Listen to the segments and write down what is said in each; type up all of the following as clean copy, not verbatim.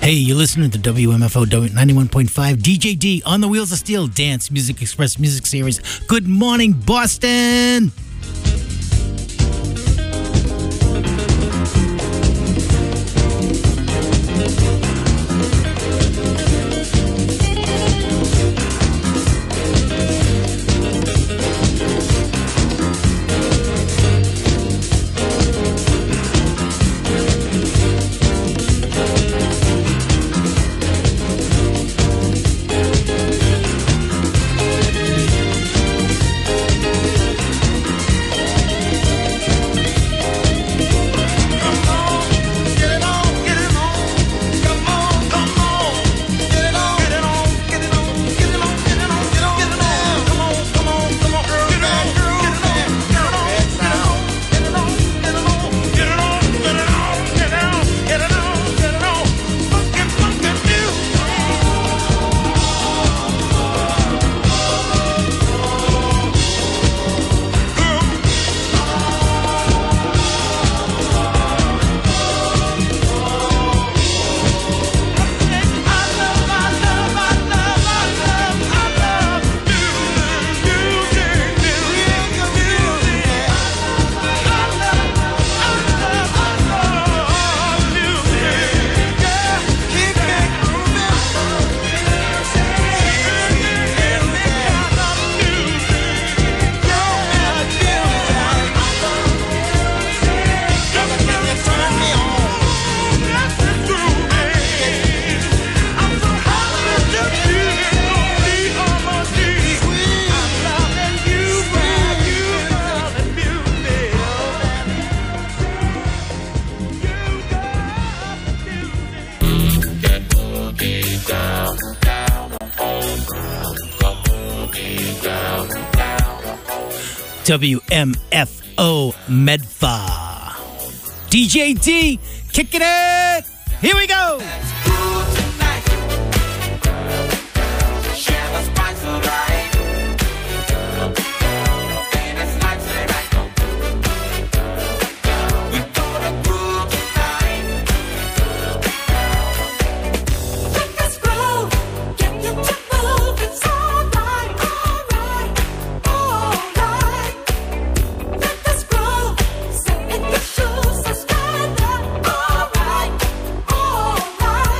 Hey, you're listening to WMFO 91.5 DJD on the Wheels of Steel Dance Music Express Music Series. Good morning, Boston! WMFO Medfar. DJ D, kicking it! Here we go! Alright.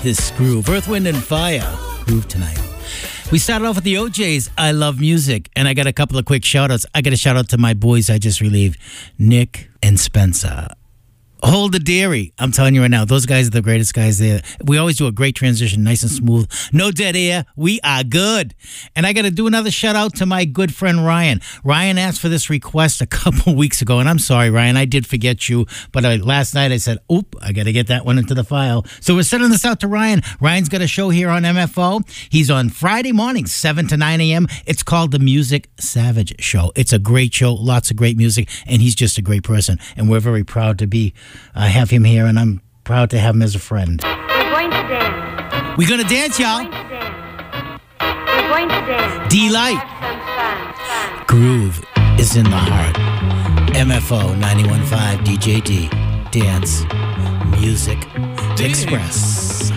this groove. Earth, Wind, and Fire groove tonight. We started off with the OJs, I Love Music, and I got a couple of quick shout-outs. I got a shout-out to my boys I just relieved, Nick and Spencer. Hold the Dairy. I'm telling you right now, those guys are the greatest guys there. We always do a great transition, nice and smooth. No dead air. We are good. And I got to do another shout out to my good friend Ryan. Ryan asked for this request a couple weeks ago, and I'm sorry, Ryan, I did forget you. But last night I said, oop, I got to get that one into the file. So we're sending this out to Ryan. Ryan's got a show here on MFO. He's on Friday mornings, 7 to 9 a.m. It's called The Music Savage Show. It's a great show, lots of great music, and he's just a great person. And we're very proud to have him here, and I'm proud to have him as a friend. We're going to dance. We're going to dance, y'all. We're going to dance. D-Light. Have some fun. Groove is in the heart. MFO 91.5 DJD. Dance. Music. Express.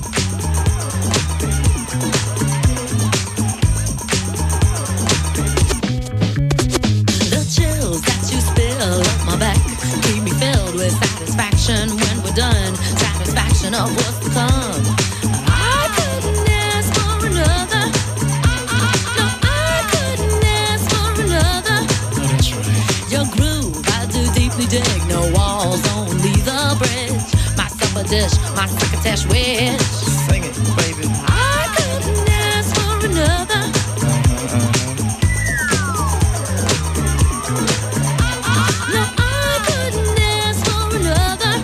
The chills that you spill up my back keep me filled with satisfaction when we're done. Satisfaction of what's to come. I couldn't ask for another. No, I couldn't ask for another. Oh, that's right. Your groove, I do deeply dig. No walls, only the bridge. My supper dish, my crocketesh wish. Sing it, baby. I couldn't ask for another. No, I couldn't ask for another.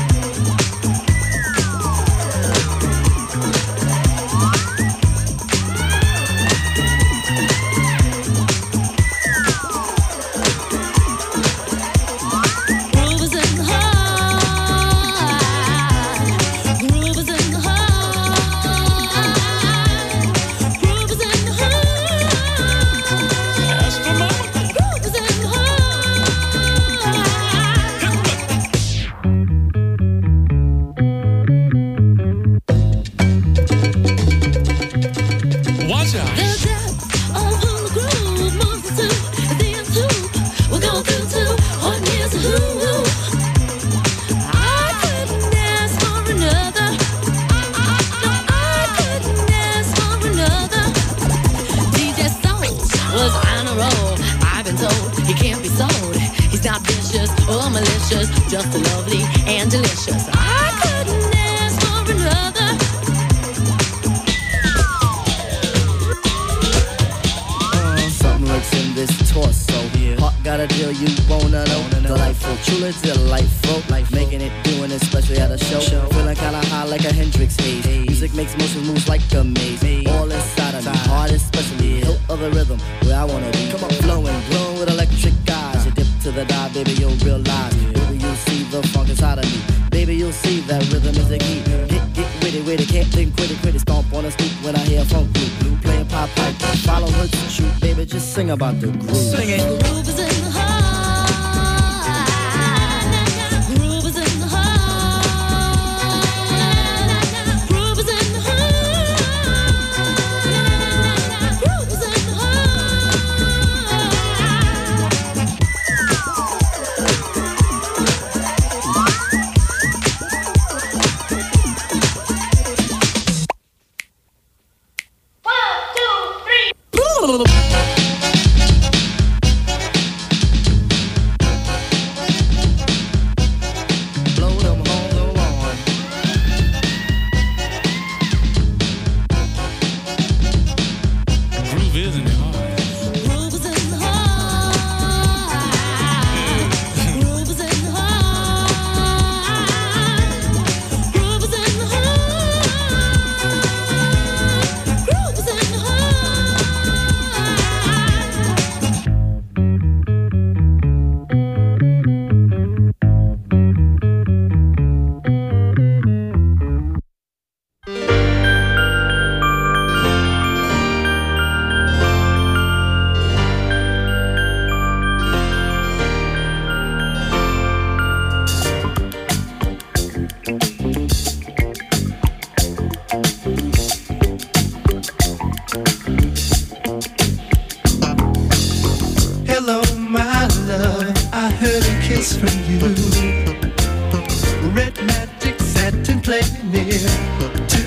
Groove is in the heart. Groove is in the heart. Groove is in the heart. Ask for more. Groove is in the heart. Watch out. The depth of who the groove moves to the end hoop. We'll go through to what is who. I couldn't ask for another. No, I couldn't ask for another. DJ Soul was on a roll. I've been told he can't be sold. He's not vicious or malicious, just lovely and delicious. I couldn't ask for another. Something lurks in this torso. Heart got a deal you wanna know. Delightful, truly delightful. Making it, doing it, especially at a show. Feeling kinda high like a Hendrix haze. Music makes motion moves like a maze. All inside of me, heart especially. Hilt of the rhythm, where I wanna be. Come on, flowing, glowing with electric eyes. You dip to the dive, baby, you'll realize. Baby, you'll see the funk inside of me. Baby, you'll see that rhythm is the key. Get with it, can't think, quit it. Stomp on a stoop when I hear funk blue. Playing pop pipe, follow her to shoot. Baby, just sing about the groove. Sing it. Groove is in the heart. Groove is in the heart. Groove is in the heart. Groove is in the heart. Blow them home, go on. Groove is in the heart. Groove is in the heart. Groove is in the heart. Groove is in the heart. Groove is in the heart. Hello, my love. I heard a kiss from you. Red magic satin play near to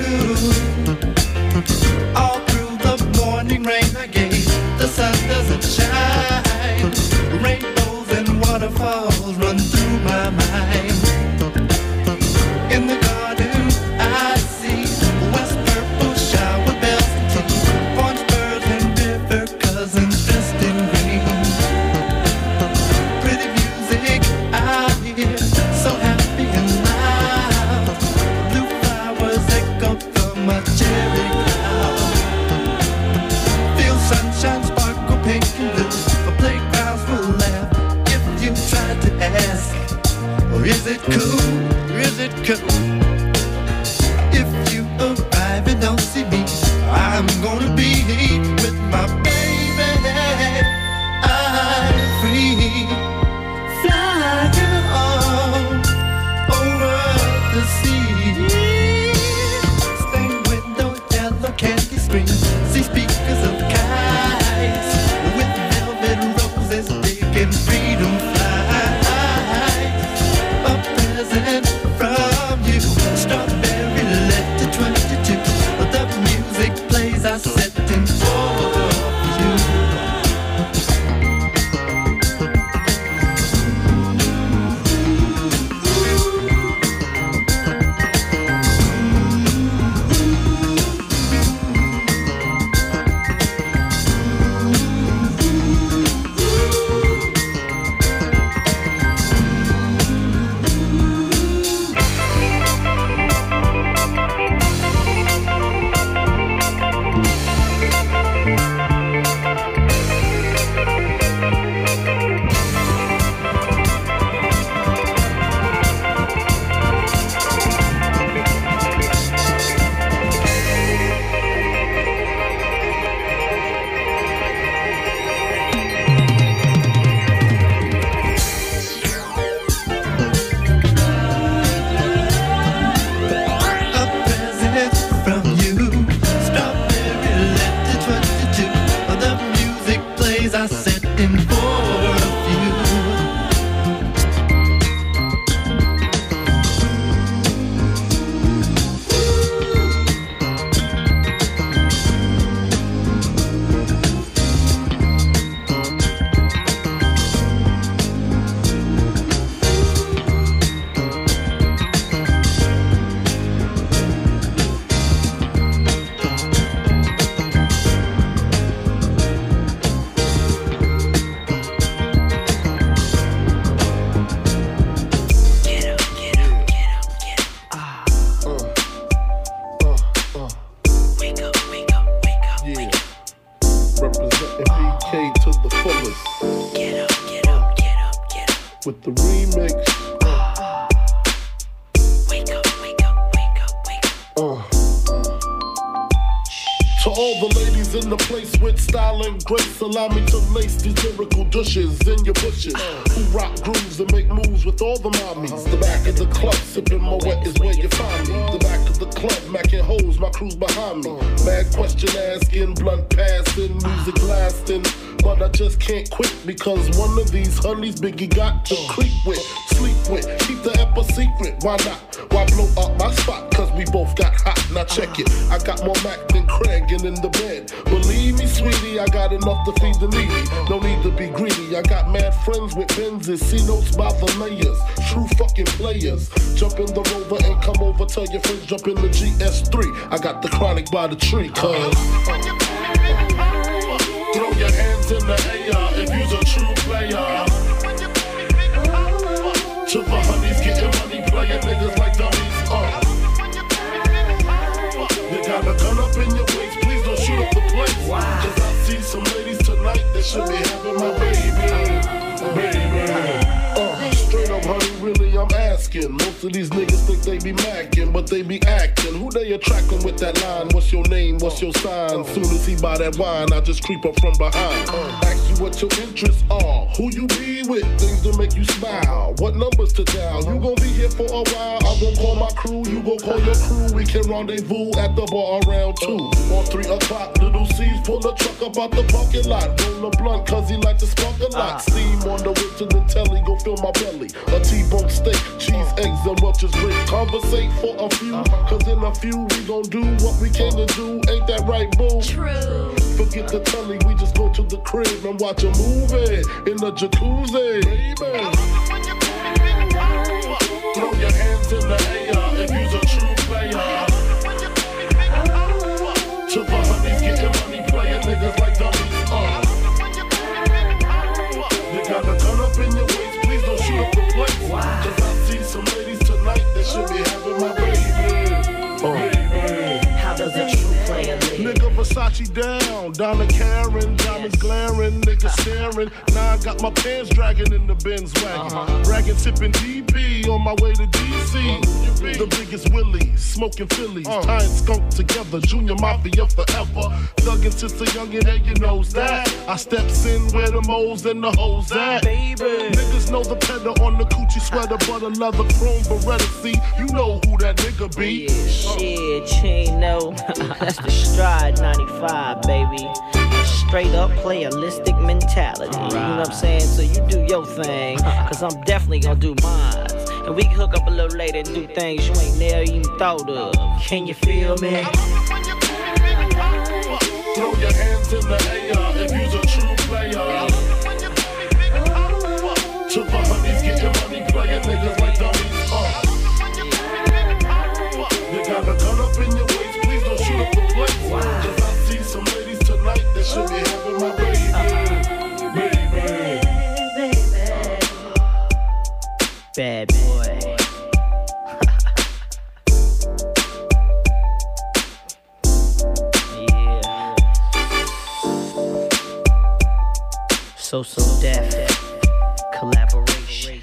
and BK to the fullest. Get up, get up, get up, get up. With the remix. Wake up, wake up, wake up, wake up. To all the ladies in the place with style and grace, allow me to lace these lyrical douches in your bushes. Who rock grooves and make moves with all the mommies. The back of the club, sipping my wet is where you find me. The back of the club, macking hoes, my crew's behind me. Mad question asking, blunt passing, music lasting. But I just can't quit because one of these honeys Biggie got to creep with, sleep with, keep the ep a secret. Why not? Why blow up my spot? Cause we both got hot. Now check it. I got more Mac than Craig and in the bed. Believe me, sweetie, I got enough to feed the needy. No need to be greedy. I got mad friends with Benzes, C notes by the layers. True fucking players. Jump in the Rover and come over. Tell your friends jump in the GS3. I got the chronic by the tree. Cause throw your hands in the air if you's a true player. To the honeys getting money, playing niggas like dummies. You got a gun up in your waist, please don't shoot up the place. Cause I see some ladies tonight that should be having my baby. Straight up, honey, really, I'm asking. Most of these niggas think they be macking, but they be acting. Who they attracting with that line? What's your name? What's your sign? Soon as he buy that wine, I just creep up from behind. Ask you what your interests are. Who you be with? Things that make you smile. What numbers to dial? You gon' be here for a while. I gon' call my crew. You gon' call your crew. We can rendezvous at the bar around 2 or 3 o'clock. Little C's pull the truck up out the parking lot. Roll a blunt cause he like to spark a lot. Steam on the way to the telly. Go fill my belly. A T-bone steak, cheese, eggs, and Welch's grape. Conversate for a few, cause in a few we gon' do what we came to do. Ain't that right, boo? True. Forget the telly, we just go to the crib and watch a movie in the jacuzzi. Baby. Throw your hands in the air if you's a true player. To the honeys getting money, playing niggas like dummies. You got a gun up in your waist, please don't shoot up the place. Cause I see some ladies tonight that should be having my baby. How does a true player live? Nigga Versace down, Donna Karen, diamonds glaring, nigga staring. Now I got my pants dragging in the Benz wagon. Bragging, sipping DP on my way to DC. The biggest Willie, smoking Phillies, tying skunk together, junior mafia forever. Thuggin' since a youngin', and you knows that. I steps in where the moles and the hoes at. Baby. Niggas know the pedal on the coochie sweater, butter leather, chrome Beretta. See, you know who that nigga be. Yeah, shit, you ain't know. That's the Stride 95, baby. Straight up playalistic mentality. You know what I'm saying? So you do your thing, cause I'm definitely gonna do mine. And we can hook up a little later and do things you ain't never even thought of. Can you feel me? Throw your hands in the air if you's a true player. To the honeys getting money, playing niggas like dummies. You got a gun up in your waist, please don't shoot up the place. Cause I see some ladies tonight that should be having my baby. Bad boy. Yeah. So Def collaboration.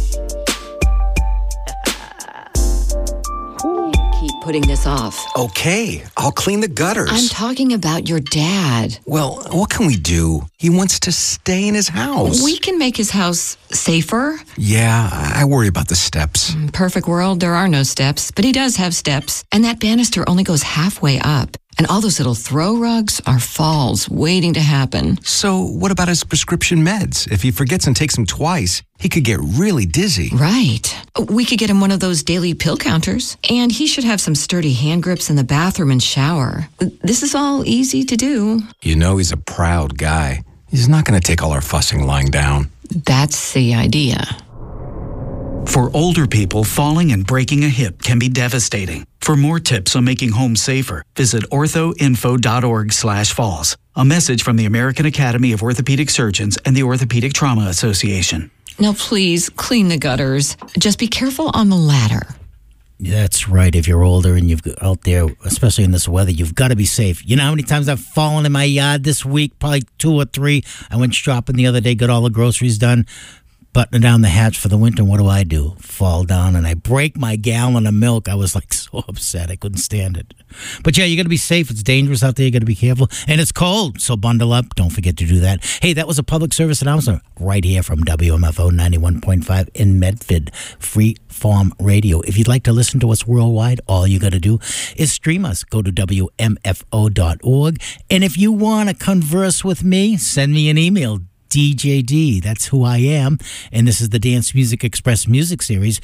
Keep putting this off. Okay, I'll clean the gutters. I'm talking about your dad. Well, what can we do? He wants to stay in his house. We can make his house safer. Yeah, I worry about the steps. Perfect world, there are no steps, but he does have steps. And that banister only goes halfway up. And all those little throw rugs are falls waiting to happen. So what about his prescription meds? If he forgets and takes them twice, he could get really dizzy. Right. We could get him one of those daily pill counters. And he should have some sturdy hand grips in the bathroom and shower. This is all easy to do. You know he's a proud guy. He's not going to take all our fussing lying down. That's the idea. For older people, falling and breaking a hip can be devastating. For more tips on making home safer, visit orthoinfo.org/falls. A message from the American Academy of Orthopedic Surgeons and the Orthopedic Trauma Association. Now please, clean the gutters. Just be careful on the ladder. That's right. If you're older and you've out there, especially in this weather, you've got to be safe. You know how many times I've fallen in my yard this week? Probably 2 or 3. I went shopping the other day, got all the groceries done, buttoning down the hatch for the winter. What do? Fall down and I break my gallon of milk. I was like so upset. I couldn't stand it. But yeah, you got to be safe. It's dangerous out there. You got to be careful. And it's cold, so bundle up. Don't forget to do that. Hey, that was a public service announcement right here from WMFO 91.5 in Medford, Free Farm Radio. If you'd like to listen to us worldwide, all you got to do is stream us. Go to WMFO.org. And if you want to converse with me, send me an email. DJD, that's who I am. And this is the Dance Music Express Music Series.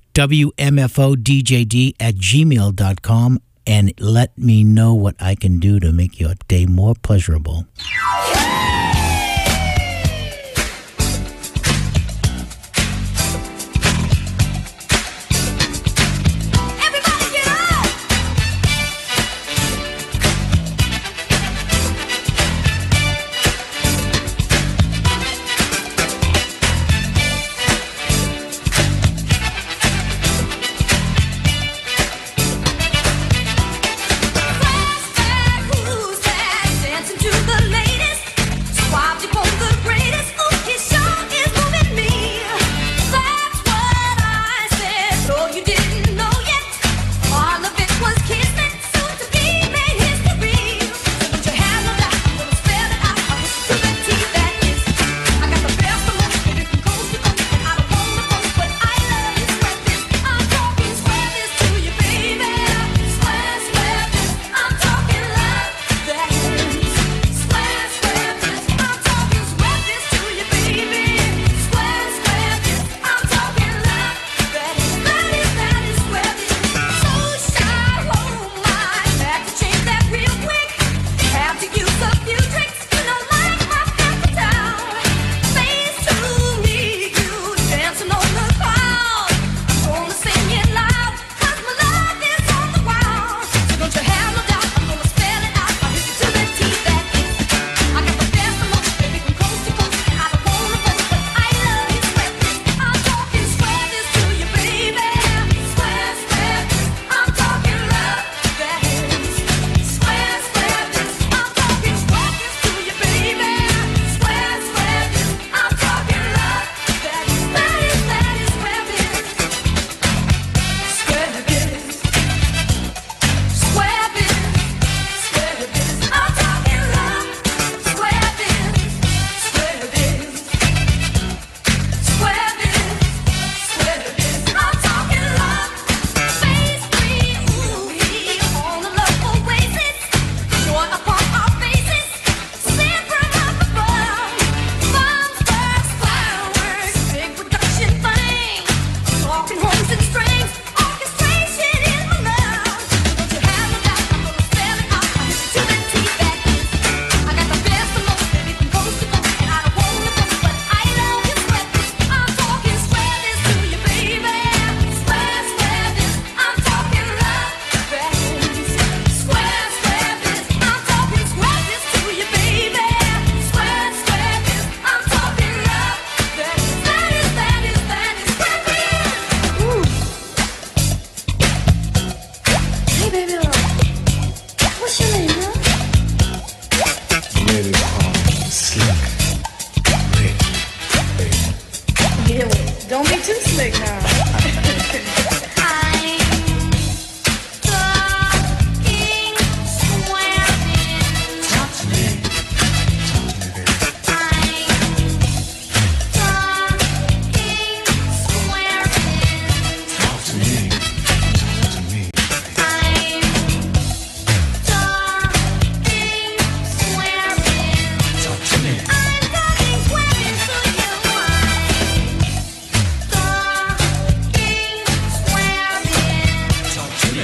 WMFODJD@gmail.com. And let me know what I can do to make your day more pleasurable. Who's that dancing to the latest? Swapped you for the greatest. Ooh, his show is moving me. That's what I said. So you didn't know yet. All of it was kismet. Soon to be made history. So put your hands on that. I'm gonna spell it out. I'll listen to the teeth that is. I got the best of most. Baby, from coast to coast. And I don't wanna boast, but I love you. Swear this. I'm talking swear this to you, baby. Swear this. I'm talking love that is. Swear this. I'm talking swear this to you, baby. Swear this. I'm talking love that is. That is swear this. So shy, oh my, had to change that real quick. Have to use a few tricks, you know, like my pepper town. Face to me, you dancing on the crowd. Gonna sing it loud, 'cause my love is on the wild. So don't you have no doubt, I'm gonna spell it out. I'll hit you to the teeth that is. I got the best of most, baby, from coast to coast. And I don't wanna boast, but I love you. Swear this. I'm talking swear this to you, baby. Swear this. I'm talking love that is. Swear this. I'm talking swear this to you, baby. Swear this. I'm talking love that is. Swear this. Swear this. Swear this. Swear this. I'm talking love. Swear this. Swear this. Swear this. I'm talking love. Face free, ooh, on the love oasis. Joy upon our faces. Sent from up above. Bombs, sparks, fireworks, big production thing. Talking horns and strings, orchestration in my love. Don't you have no doubt, I'm gonna spell it out. I'll hit you to the teeth that is. I got the best of most, baby, from coast to coast. And I don't wanna boast, but I love you. Swear this. I'm talking swear this to you, baby. Swear this. I'm talking love that is. Swear this. I'm talking swear this to you, baby. Swear this. I'm talking love that is. That is swear this. Ooh. Hey, baby, what's your name, huh? Maybe slick. Yeah, well, don't be too slick now. I'm talking swearing. Talk to me. Talk to me. Talk to me. Talk to me. Talk to me.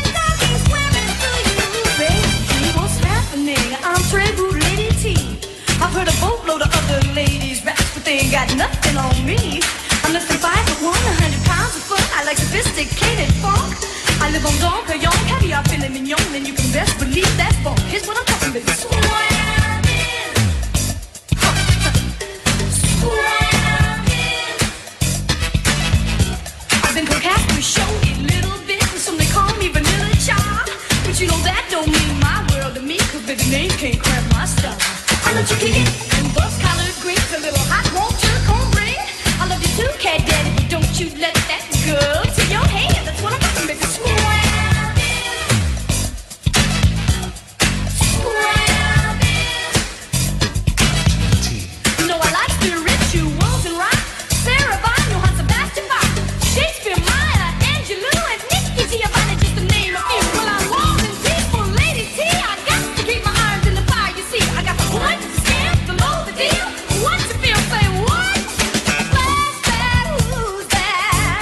Baby, what's happening? I'm Trey Boo Lady T. I've heard a boatload of other ladies rap, but they ain't got nothing on me. I'm less than 5'1", 100 pounds of fun. I like sophisticated funk. I live on Don Perignon, caviar, filet mignon, and you can best believe that's funk. Here's what I'm talking about. Swabbing. Swabbing. I've been coquette with show a little bit. that you can get. Those collard greens, a little hot water cornbread. I love you too, cat daddy, but don't you let that go to your head. That's what I'm talking about. No, I like the rituals and rock. Sarah Vaughan, Johann Sebastian Bach, Shakespeare, Maya Angelou, and Nicky Giovanni, just to name a few. Well, I'm warm and peaceful, Lady T. I got to keep my irons in the fire. You see, I got the point, the scam, the low, the deal. What you feel? Say what? Where's that? Who's that?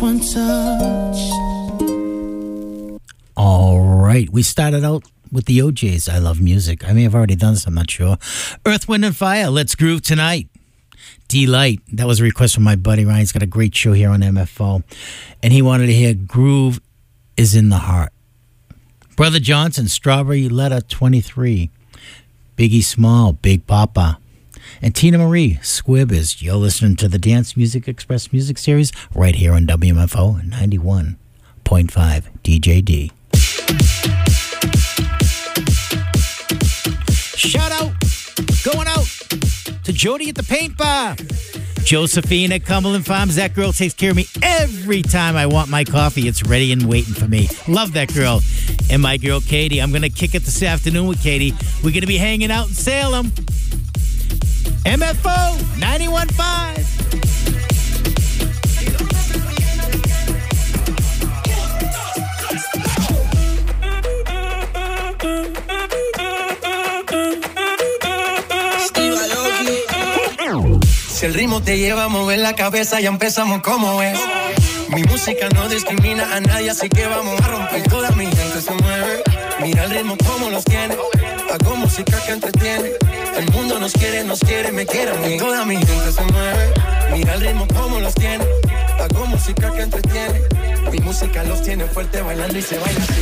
one touch. All right. We started out with the OJs. I love music. I may have already done this. I'm not sure. Earth, Wind, and Fire. Let's groove tonight. Delight. That was a request from my buddy Ryan. He's got a great show here on MFO. And he wanted to hear Groove is in the Heart. Brother Johnson, Strawberry Letter 23. Biggie Small, Big Papa. And Tina Marie, Squibbers. You're listening to the Dance Music Express Music Series right here on WMFO 91.5 DJD. Shout out, going out to Jody at the Paint Bar. Josephine at Cumberland Farms. That girl takes care of me every time I want my coffee. It's ready and waiting for me. Love that girl. And my girl Katie. I'm going to kick it this afternoon with Katie. We're going to be hanging out in Salem. MFO 91.5. Si el ritmo te lleva a mover la cabeza, ya empezamos como es. Mi música no discrimina a nadie, así que vamos a romper. Toda mi gente se mueve. Mira el ritmo como los tiene. Hago música que entretiene. El mundo nos quiere, me quiere a mí. Toda mi gente se mueve. Mira el ritmo como los tiene. Hago música que entretiene. Mi música los tiene fuerte bailando y se baila así.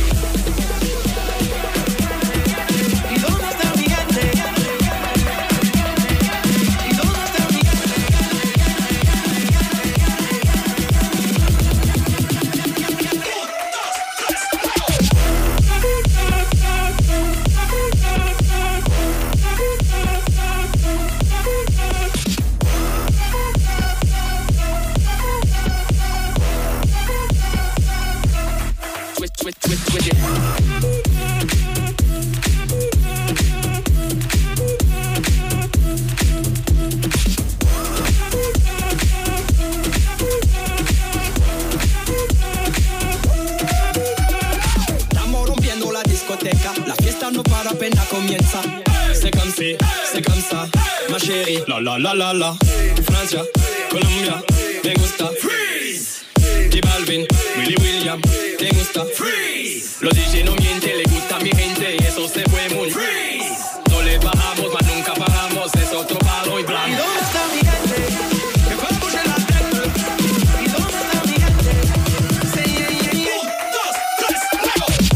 Estamos rompiendo la discoteca, la fiesta no para apenas comienza. C'est comme ça, ma chérie. La la la la la. Francia, Colombia, me gusta. Freeze. J Balvin, Willy William, me gusta. Freeze. Los DJ no mienten, le gusta a mi gente y eso se fue muy. Freeze. No le bajamos, mas nunca bajamos, es otro palo y blanco. ¿Y dónde está mi gente? Que fue a pushar la tecla. ¿Y dónde está mi gente? Say yeah, yeah, yeah. 1, 2, 3, go.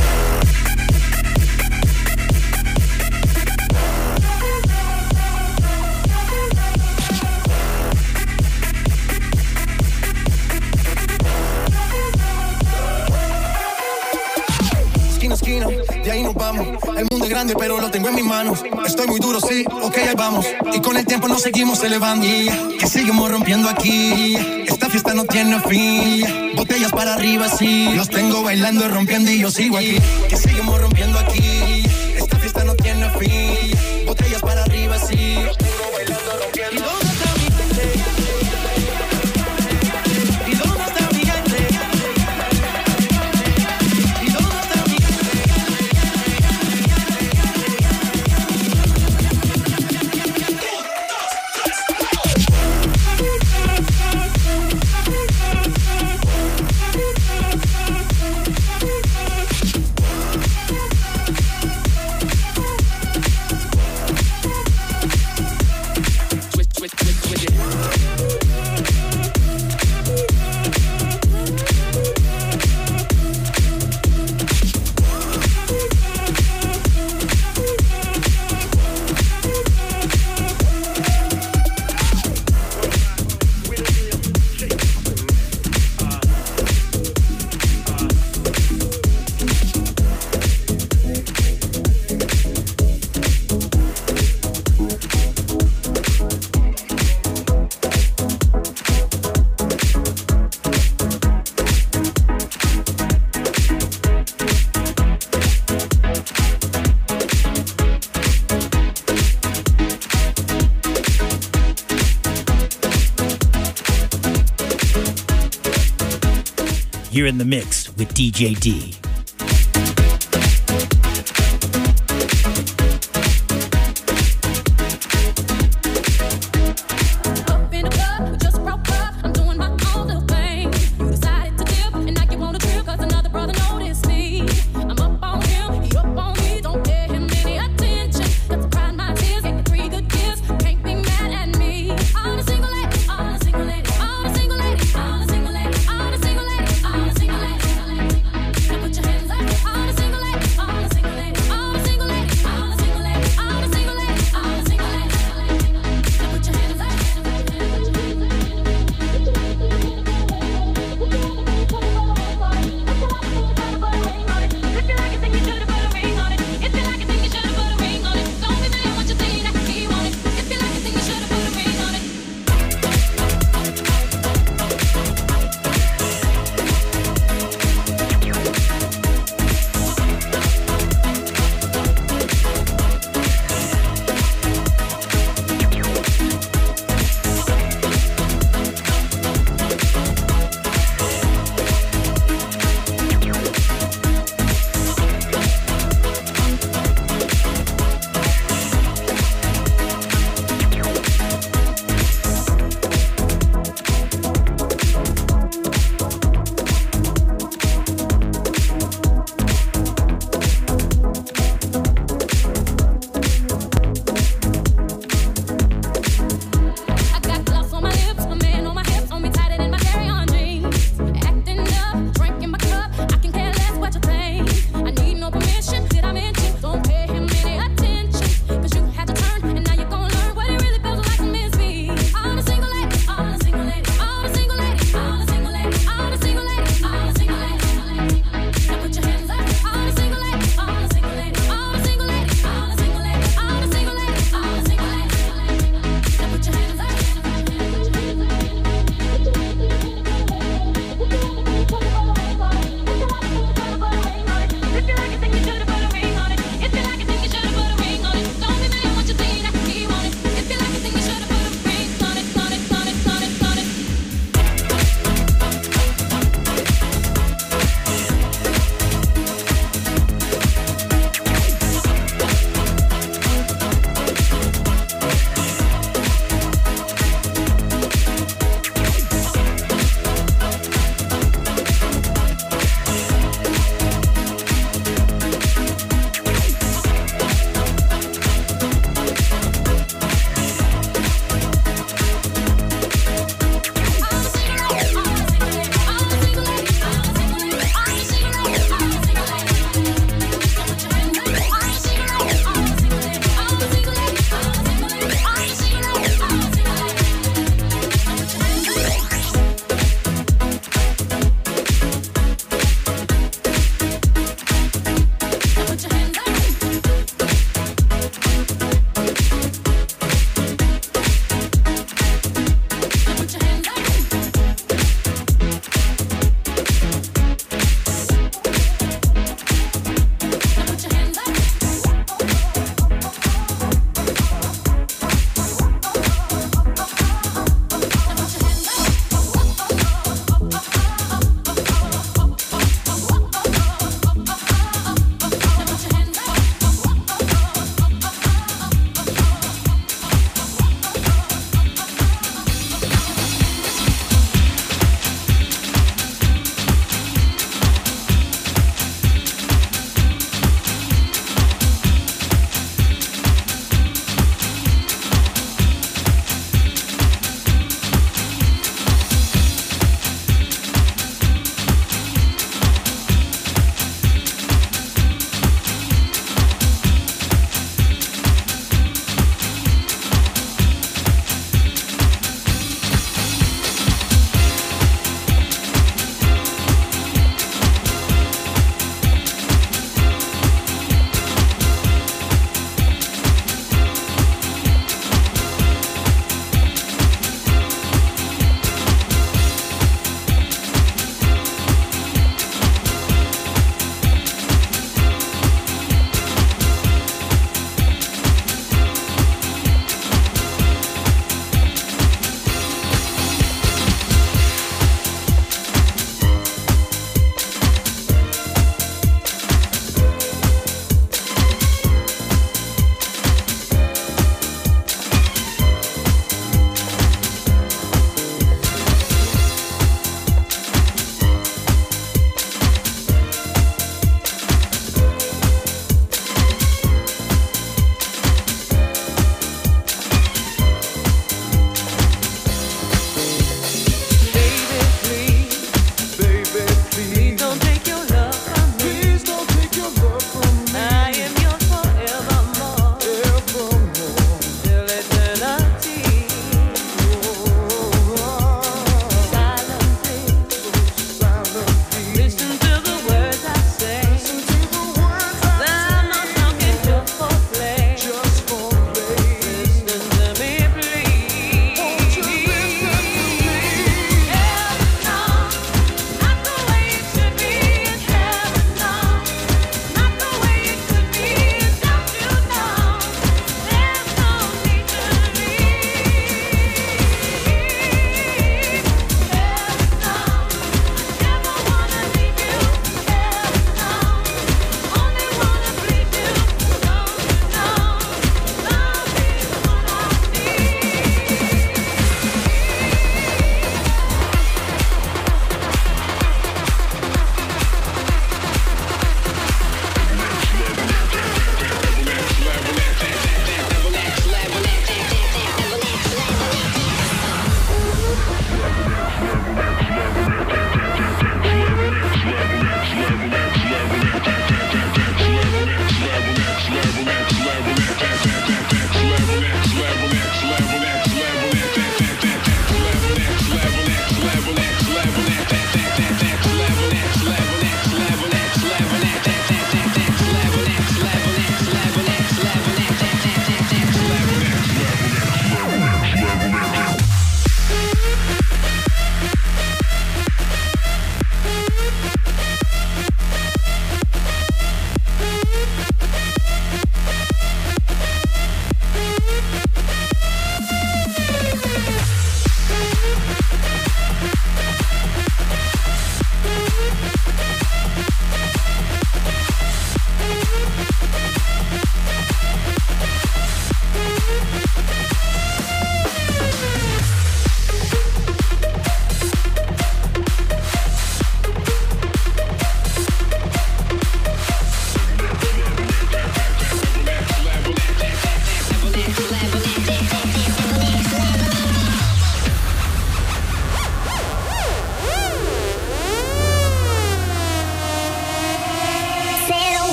Esquina, de ahí nos vamos. El mundo es grande, pero lo tengo en mis manos. Estoy muy duro, sí, ok, ahí vamos. Y con el tiempo nos seguimos elevando. Que seguimos rompiendo aquí. Esta fiesta no tiene fin. Botellas para arriba, sí. Los tengo bailando y rompiendo y yo sigo aquí. Que seguimos rompiendo aquí. Esta fiesta no tiene fin. Botellas para arriba, sí. Los tengo bailando y rompiendo. ¿Y dónde está mi gente? ¿Y dónde está mi gente? You're in the mix with DJ D. Up in the club, we just broke up. I'm doing my own little thing. You decided to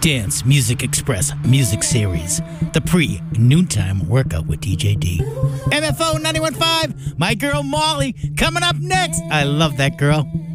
Dance Music Express Music Series, the pre-noontime workout with DJ D. MFO 91.5, my girl Molly, coming up next. I love that girl.